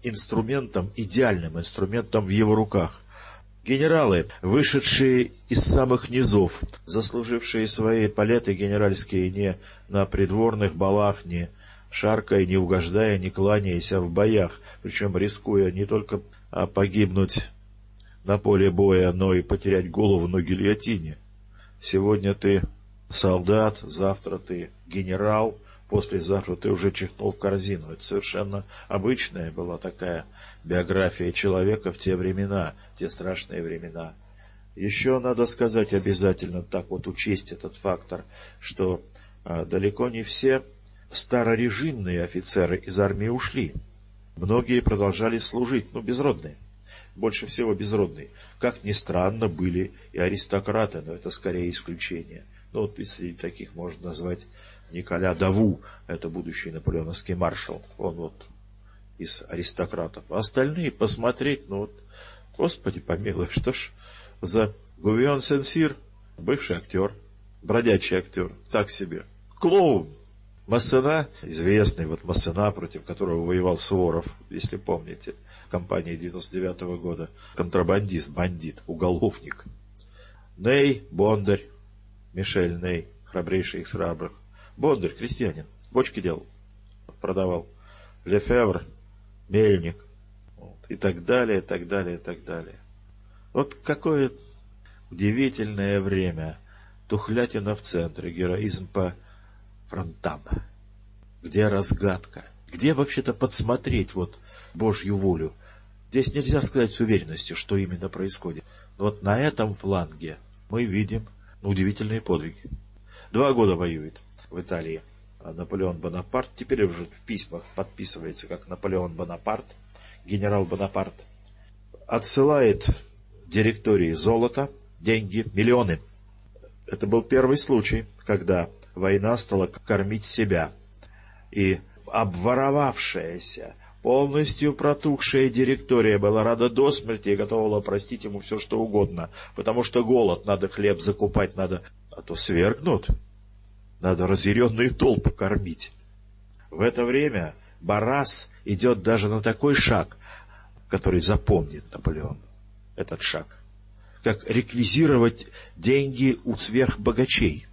идеальным инструментом в его руках. Генералы, вышедшие из самых низов, заслужившие свои палеты генеральские не на придворных балах, не шаркая, не угождая, не кланяясь, а в боях, причем рискуя не только погибнуть на поле боя, но и потерять голову на гильотине. Сегодня ты солдат, завтра ты генерал, послезавтра ты уже чихнул в корзину. Это совершенно обычная была такая биография человека в те времена, те страшные времена. Еще надо сказать обязательно, так вот учесть этот фактор, что далеко не все старорежимные офицеры из армии ушли. Многие продолжали служить, безродные. Больше всего безродные. Как ни странно, были и аристократы, но это скорее исключение. Среди таких можно назвать Николя Даву, это будущий наполеоновский маршал. Он из аристократов. А остальные посмотреть, Господи помилуй, что ж за Гувион Сен-Сир, бывший актер, бродячий актер, так себе. Клоун. Массена, известный Массена, против которого воевал Суворов, если помните, в кампании 99-го года. Контрабандист, бандит, уголовник. Ней, Бондарь, Мишель Ней, храбрейший из храбрых. Бондарь, крестьянин, бочки делал, продавал. Лефевр, мельник. Вот, и так далее, и так далее, и так далее. Вот какое удивительное время. Тухлятина в центре, героизм по фронтам. Где разгадка? Где вообще-то подсмотреть вот Божью волю? Здесь нельзя сказать с уверенностью, что именно происходит. Но вот на этом фланге мы видим удивительные подвиги. 2 года воюет в Италии Наполеон Бонапарт. Теперь уже в письмах подписывается как Наполеон Бонапарт, генерал Бонапарт. Отсылает директории золото, деньги, миллионы. Это был первый случай, когда война стала кормить себя. И обворовавшаяся, полностью протухшая директория была рада до смерти и готова была простить ему все, что угодно. Потому что голод, надо хлеб закупать, надо, а то свергнут. Надо разъяренные толпы кормить. В это время Баррас идет даже на такой шаг, который запомнит Наполеон. Этот шаг. Как реквизировать деньги у сверхбогачей.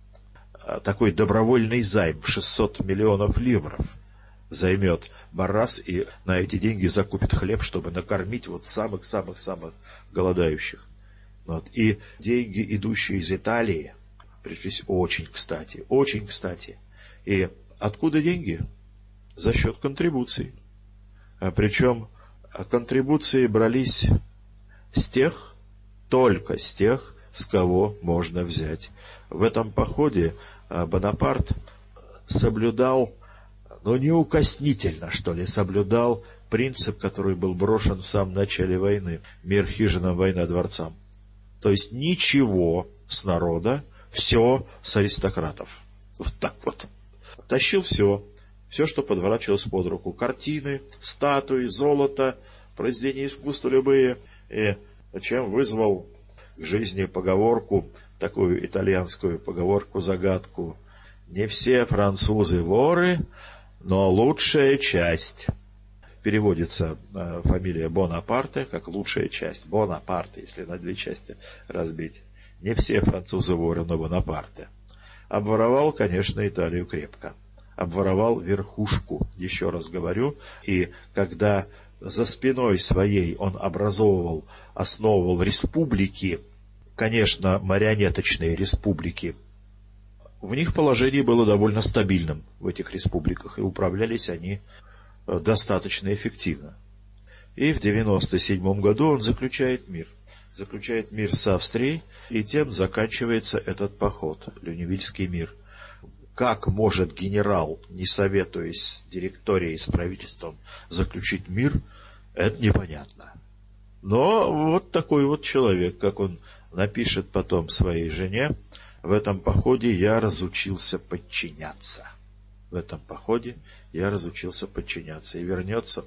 Такой добровольный займ в 600 миллионов ливров займет Баррас и на эти деньги закупит хлеб, чтобы накормить вот самых-самых-самых голодающих. Вот. И деньги, идущие из Италии, пришлись очень кстати, очень кстати. И откуда деньги? За счет контрибуций. Причем контрибуции брались с тех, только с тех, с кого можно взять. В этом походе Бонапарт соблюдал, неукоснительно, что ли, соблюдал принцип, который был брошен в самом начале войны. Мир хижинам, война дворцам. То есть ничего с народа, все с аристократов. Вот так вот. Тащил все, что подворачивалось под руку. Картины, статуи, золото, произведения искусства любые. И чем вызвал к жизни поговорку, такую итальянскую поговорку-загадку: не все французы воры, но лучшая часть. Переводится фамилия Бонапарте как лучшая часть. Бонапарте, если на 2 части разбить. Не все французы воры, но Бонапарте. Обворовал, конечно, Италию крепко. Обворовал верхушку, еще раз говорю. И когда за спиной своей он основывал республики, конечно, марионеточные республики, в них положение было довольно стабильным в этих республиках, и управлялись они достаточно эффективно. И в 1997 году он заключает мир. Заключает мир с Австрией, и тем заканчивается этот поход, Люневильский мир. Как может генерал, не советуясь с директорией, с правительством, заключить мир, это непонятно. Но вот такой вот человек, как он напишет потом своей жене: в этом походе я разучился подчиняться. В этом походе я разучился подчиняться. И вернется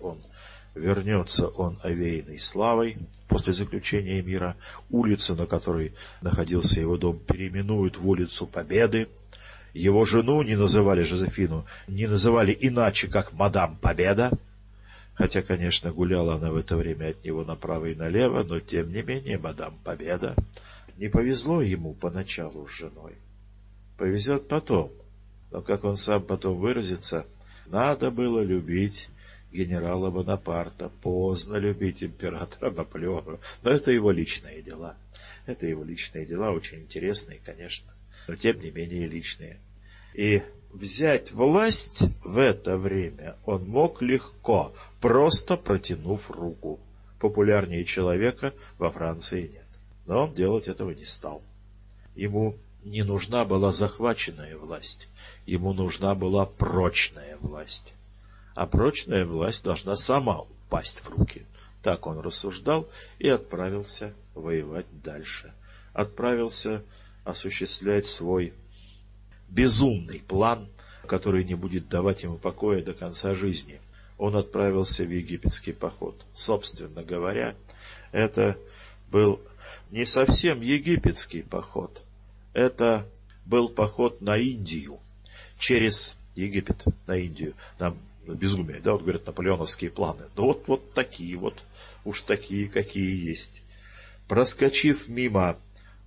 он овеянный славой после заключения мира. Улицу, на которой находился его дом, переименуют в улицу Победы. Его жену не называли, Жозефину, не называли иначе, как мадам Победа. Хотя, конечно, гуляла она в это время от него направо и налево, но, тем не менее, мадам Победа. Не повезло ему поначалу с женой. Повезет потом. Но, как он сам потом выразится, надо было любить генерала Бонапарта, поздно любить императора Наполеона. Но это его личные дела. Это его личные дела, очень интересные, конечно, но тем не менее личные. И взять власть в это время он мог легко, просто протянув руку. Популярнее человека во Франции нет. Но он делать этого не стал. Ему не нужна была захваченная власть. Ему нужна была прочная власть. А прочная власть должна сама упасть в руки. Так он рассуждал и отправился воевать дальше. Отправился осуществлять свой безумный план, который не будет давать ему покоя до конца жизни. Он отправился в египетский поход. Собственно говоря, это был не совсем египетский поход. Это был поход на Индию. Через Египет на Индию. Нам безумие, да, вот говорят, наполеоновские планы. Да вот такие вот, уж такие, какие есть. Проскочив мимо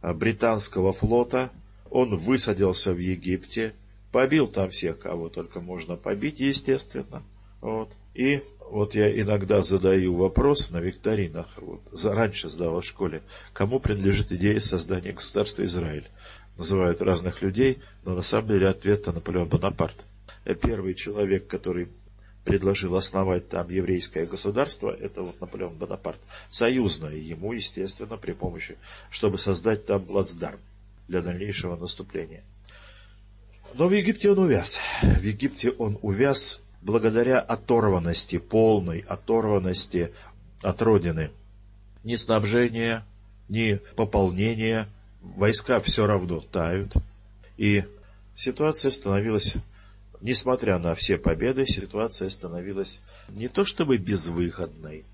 британского флота. Он высадился в Египте, побил там всех, кого только можно побить, естественно. Вот. И вот я иногда задаю вопрос на викторинах, раньше задавал в школе, кому принадлежит идея создания государства Израиль. Называют разных людей, но на самом деле ответ-то Наполеон Бонапарт. Первый человек, который предложил основать там еврейское государство, это вот Наполеон Бонапарт. Союзное ему, естественно, при помощи, чтобы создать там плацдарм для дальнейшего наступления. Но в Египте он увяз. В Египте он увяз благодаря оторванности, полной оторванности от родины. Ни снабжения, ни пополнения, войска все равно тают. И ситуация становилась, несмотря на все победы, ситуация становилась не то чтобы безвыходной,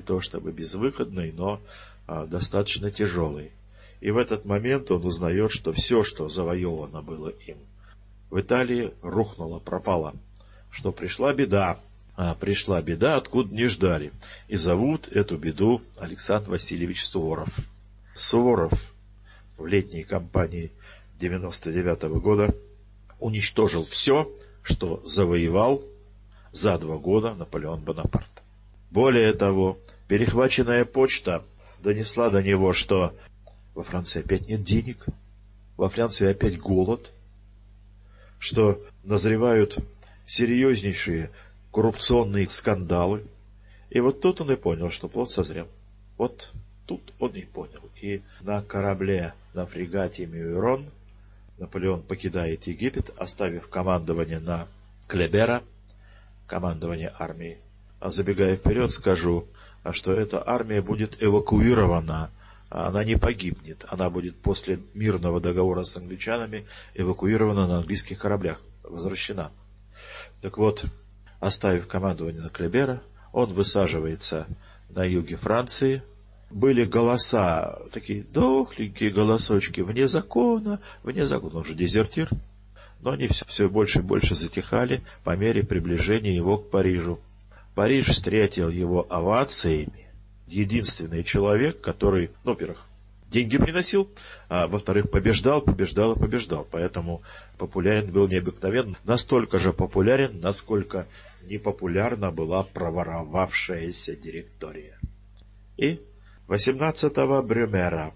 но достаточно тяжелой. И в этот момент он узнает, что все, что завоевано было им в Италии, рухнуло, пропало. Что пришла беда, откуда не ждали. И зовут эту беду Александр Васильевич Суворов. Суворов в летней кампании 99-го года уничтожил все, что завоевал за 2 года Наполеон Бонапарт. Более того, перехваченная почта донесла до него, что во Франции опять нет денег, во Франции опять голод, что назревают серьезнейшие коррупционные скандалы. И вот тут он и понял, что плод созрел. Вот тут он и понял. И на корабле, на фрегате Мюйрон, Наполеон покидает Египет, оставив командование на Клебера, командование армии. А забегая вперед, скажу, что эта армия будет эвакуирована. Она не погибнет. Она будет после мирного договора с англичанами эвакуирована на английских кораблях, возвращена. Так вот, оставив командование на Клебера, он высаживается на юге Франции. Были голоса, такие дохленькие голосочки, вне закона, он же дезертир. Но они все больше и больше затихали по мере приближения его к Парижу. Париж встретил его овациями. Единственный человек, который, во-первых, деньги приносил, а во-вторых, побеждал. Поэтому популярен был необыкновенно. Настолько же популярен, насколько непопулярна была проворовавшаяся директория. И 18 Брюмера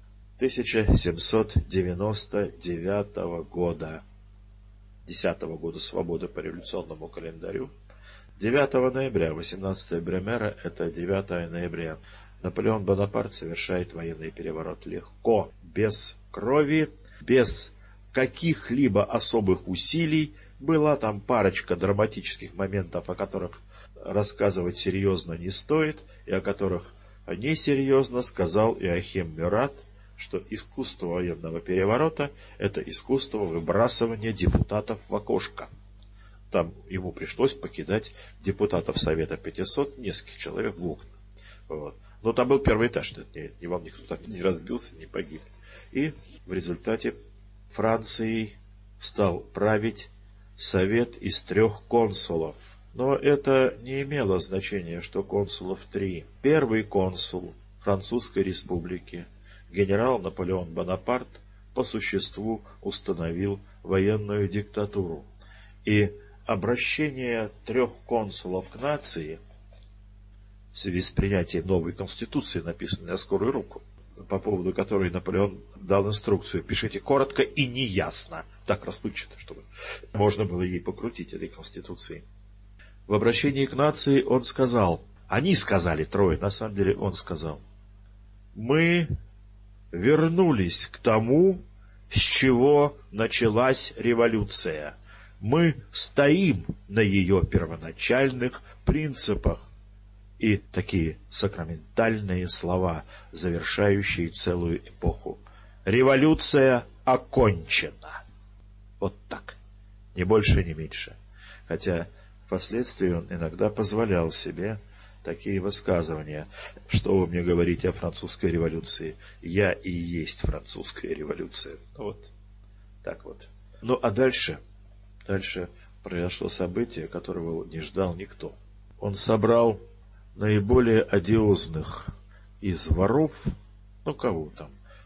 1799 года, 10-го года свободы по революционному календарю, 9 ноября, 18 Брюмера, это 9 ноября, Наполеон Бонапарт совершает военный переворот легко, без крови, без каких-либо особых усилий. Была там парочка драматических моментов, о которых рассказывать серьезно не стоит, и о которых несерьезно сказал Иоахим Мюрат, что искусство военного переворота – это искусство выбрасывания депутатов в окошко. Там ему пришлось покидать депутатов Совета 500, нескольких человек в окна. Вот. Но там был первый этаж, что вам никто так не разбился, не погиб. И в результате Францией стал править совет из 3 консулов. Но это не имело значения, что консулов 3. Первый консул Французской республики, генерал Наполеон Бонапарт, по существу установил военную диктатуру. И обращение 3 консулов к нации в связи с принятием новой конституции, написанной на скорую руку, по поводу которой Наполеон дал инструкцию: пишите коротко и неясно, так расплывчато, чтобы можно было ей покрутить, этой конституции. В обращении к нации он сказал, они сказали 3, на самом деле он сказал: мы вернулись к тому, с чего началась революция. Мы стоим на ее первоначальных принципах. И такие сакраментальные слова, завершающие целую эпоху. Революция окончена. Вот так. Ни больше, ни меньше. Хотя впоследствии он иногда позволял себе такие высказывания. Что вы мне говорите о французской революции? Я и есть французская революция. Вот так вот. Ну а дальше произошло событие, которого не ждал никто. Он собрал наиболее одиозных из воров, кого там,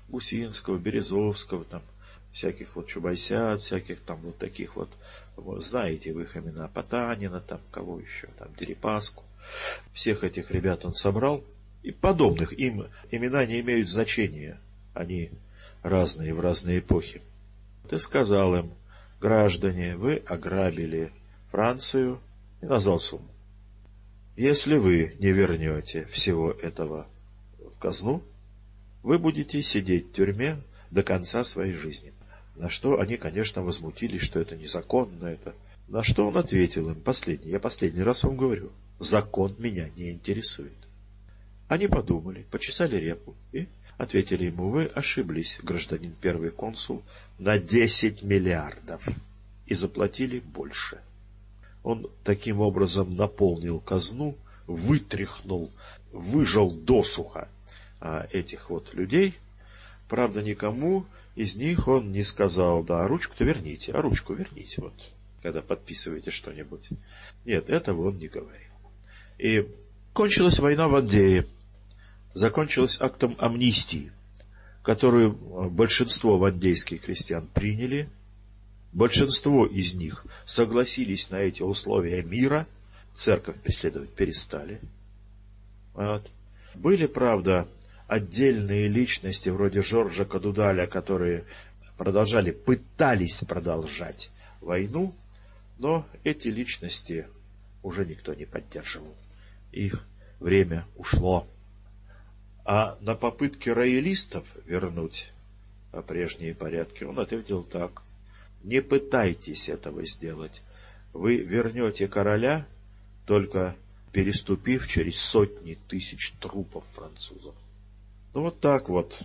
Гусинского, Березовского, там, всяких вот Чубайсят, всяких там вот таких вот, знаете вы их имена, Потанина, там, кого еще, там, Дерипаску. Всех этих ребят он собрал, и подобных им имена не имеют значения, они разные в разные эпохи. Ты сказал им: граждане, вы ограбили Францию, и назвал сумму. Если вы не вернете всего этого в казну, вы будете сидеть в тюрьме до конца своей жизни. На что они, конечно, возмутились, что это незаконно. Это. На что он ответил им: я последний раз вам говорю, закон меня не интересует. Они подумали, почесали репу и ответили ему: вы ошиблись, гражданин первый консул, на 10 миллиардов. И заплатили больше. Он таким образом наполнил казну, вытряхнул, выжал досуха этих вот людей. Правда, никому из них он не сказал: да, ручку-то верните, ручку верните, вот, когда подписываете что-нибудь. Нет, этого он не говорил. И кончилась война в Андее. Закончилась актом амнистии, которую большинство вандейских крестьян приняли. Большинство из них согласились на эти условия мира. Церковь преследовать перестали. Вот. Были, правда, отдельные личности вроде Жоржа Кадудаля, которые пытались продолжать войну, но эти личности уже никто не поддерживал. Их время ушло. А на попытки роялистов вернуть прежние порядки он ответил так: не пытайтесь этого сделать. Вы вернете короля, только переступив через сотни тысяч трупов французов. Ну вот так вот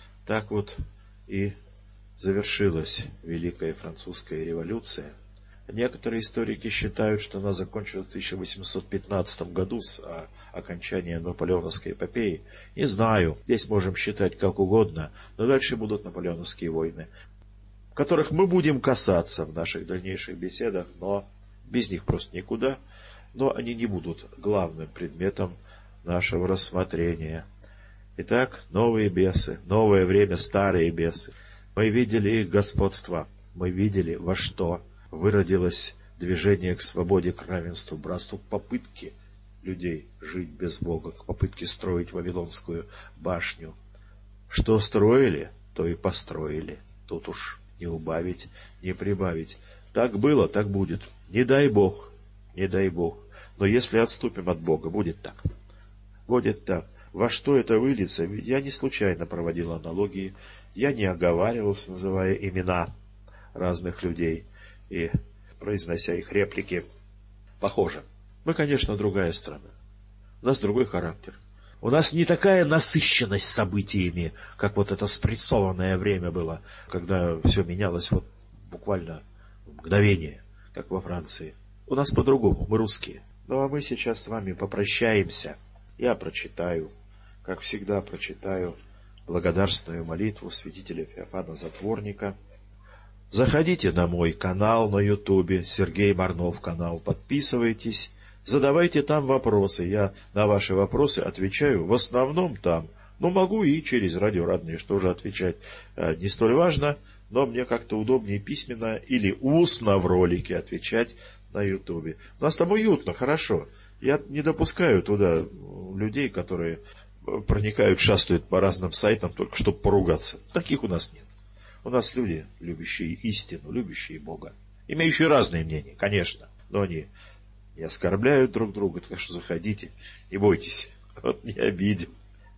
и завершилась Великая Французская революция. Некоторые историки считают, что она закончилась в 1815 году с окончанием Наполеоновской эпопеи. Не знаю, здесь можем считать как угодно, но дальше будут наполеоновские войны, которых мы будем касаться в наших дальнейших беседах, но без них просто никуда. Но они не будут главным предметом нашего рассмотрения. Итак, новые бесы, новое время, старые бесы. Мы видели их господство, мы видели, во что выродилось движение к свободе, к равенству, братству, попытки людей жить без Бога, к попытке строить Вавилонскую башню. Что строили, то и построили. Тут уж не убавить, не прибавить. Так было, так будет. Не дай Бог, не дай Бог. Но если отступим от Бога, будет так. Будет так. Во что это выльется? Я не случайно проводил аналогии. Я не оговаривался, называя имена разных людей и произнося их реплики. Похоже. Мы, конечно, другая страна. У нас другой характер. У нас не такая насыщенность событиями, как вот это спрессованное время было, когда все менялось вот буквально в мгновение, как во Франции. У нас по-другому, мы русские. Ну а мы сейчас с вами попрощаемся. Я прочитаю, как всегда прочитаю благодарственную молитву святителя Феофана Затворника. Заходите на мой канал на Ютубе, Сергей Марнов канал, подписывайтесь, задавайте там вопросы. Я на ваши вопросы отвечаю в основном там. Но могу и через радио Радонеж тоже отвечать. Не столь важно, но мне как-то удобнее письменно или устно в ролике отвечать на Ютубе. У нас там уютно, хорошо. Я не допускаю туда людей, которые проникают, шастают по разным сайтам, только чтобы поругаться. Таких у нас нет. У нас люди, любящие истину, любящие Бога, имеющие разные мнения, конечно, но они не оскорбляют друг друга, так что заходите, не бойтесь, вот не обидим.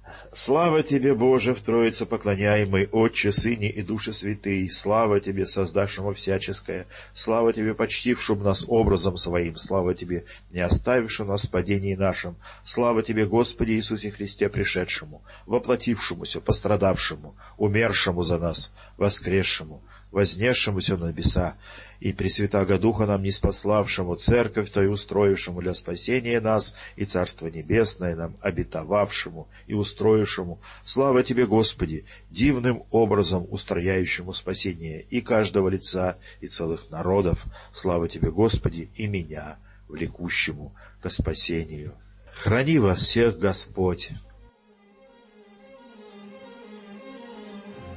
Слава Тебе, Боже, в Троице поклоняемый, Отче, Сыне и Душе Святый, слава Тебе, создавшему всяческое, слава Тебе, почтившему нас образом Своим, слава Тебе, не оставившему нас в падении нашем, слава Тебе, Господи Иисусе Христе, пришедшему, воплотившемуся, пострадавшему, умершему за нас, воскресшему, вознесшемуся на небеса, и Пресвятаго Духа нам ниспославшему, Церковь Твою устроившему для спасения нас, и Царство Небесное нам обетовавшему и устроившему. Слава Тебе, Господи, дивным образом устрояющему спасение и каждого лица, и целых народов. Слава Тебе, Господи, и меня, влекущему ко спасению. Храни вас всех Господь.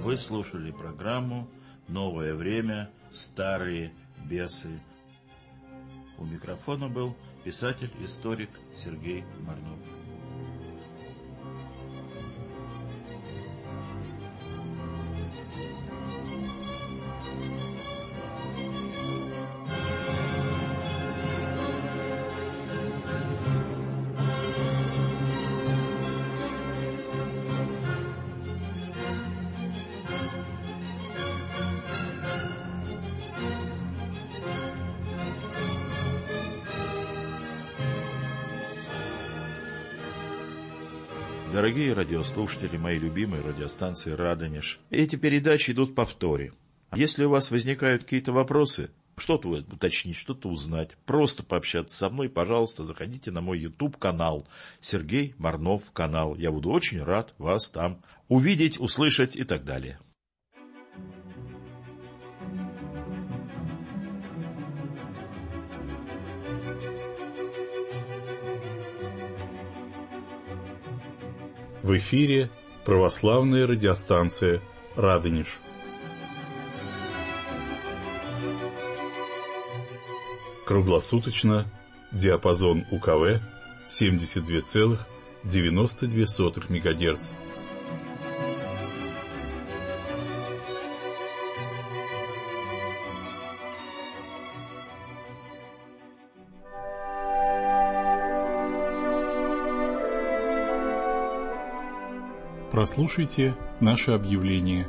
Вы слушали программу «Новое время. Старые бесы». У микрофона был писатель-историк Сергей Марнов. Дорогие радиослушатели моей любимой радиостанции «Радонеж», эти передачи идут в повторе. Если у вас возникают какие-то вопросы, что-то уточнить, что-то узнать, просто пообщаться со мной, пожалуйста, заходите на мой YouTube-канал Сергей Марнов канал. Я буду очень рад вас там увидеть, услышать и так далее. В эфире православная радиостанция «Радонеж». Круглосуточно, диапазон УКВ 72,92 МГц. Прослушайте наше объявление.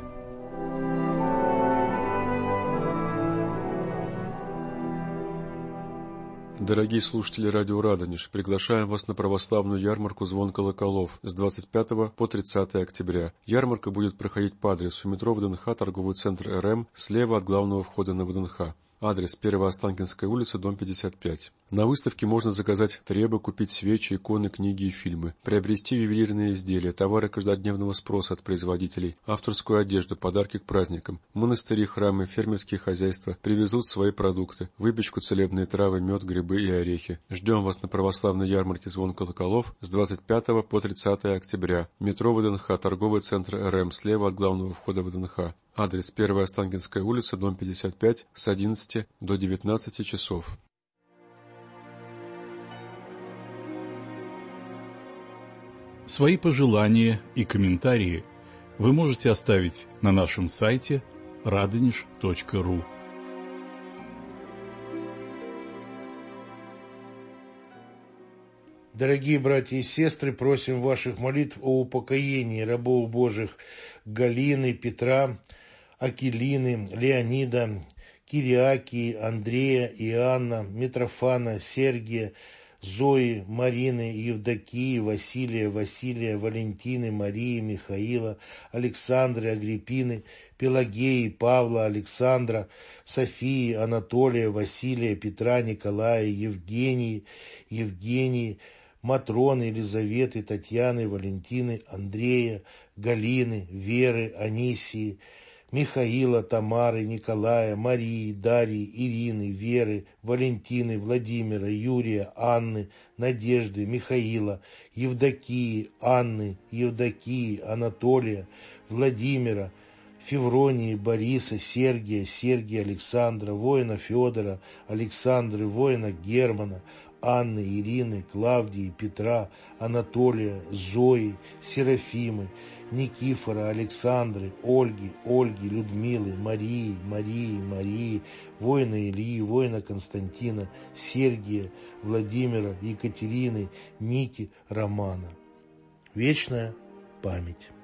Дорогие слушатели радио «Радонеж», приглашаем вас на православную ярмарку «Звон колоколов» с 25 по 30 октября. Ярмарка будет проходить по адресу метро ВДНХ, торговый центр РМ, слева от главного входа на ВДНХ. Адрес: 1 Останкинская улица, дом 55. На выставке можно заказать требы, купить свечи, иконы, книги и фильмы, приобрести ювелирные изделия, товары каждодневного спроса от производителей, авторскую одежду, подарки к праздникам. Монастыри, храмы, фермерские хозяйства привезут свои продукты: выпечку, целебные травы, мед, грибы и орехи. Ждем вас на православной ярмарке «Звон колоколов» с 25 по 30 октября. Метро ВДНХ, торговый центр РМ, слева от главного входа ВДНХ. Адрес: 1 Останкинская улица, дом 55, с 11 до 19 часов. Свои пожелания и комментарии вы можете оставить на нашем сайте radonish.ru. Дорогие братья и сестры, просим ваших молитв о упокоении рабов Божьих Галины, Петра, Акилины, Леонида, Кириакии, Андрея, Иоанна, Митрофана, Сергия, Зои, Марины, Евдокии, Василия, Валентины, Марии, Михаила, Александры, Агриппины, Пелагеи, Павла, Александра, Софии, Анатолия, Василия, Петра, Николая, Евгении, Матроны, Елизаветы, Татьяны, Валентины, Андрея, Галины, Веры, Анисии, Михаила, Тамары, Николая, Марии, Дарьи, Ирины, Веры, Валентины, Владимира, Юрия, Анны, Надежды, Михаила, Евдокии, Анны, Анатолия, Владимира, Февронии, Бориса, Сергия, Александра, воина Федора, Александры, воина Германа, Анны, Ирины, Клавдии, Петра, Анатолия, Зои, Серафимы, Никифора, Александры, Ольги, Людмилы, Марии, воина Ильи, воина Константина, Сергия, Владимира, Екатерины, Ники, Романа. Вечная память.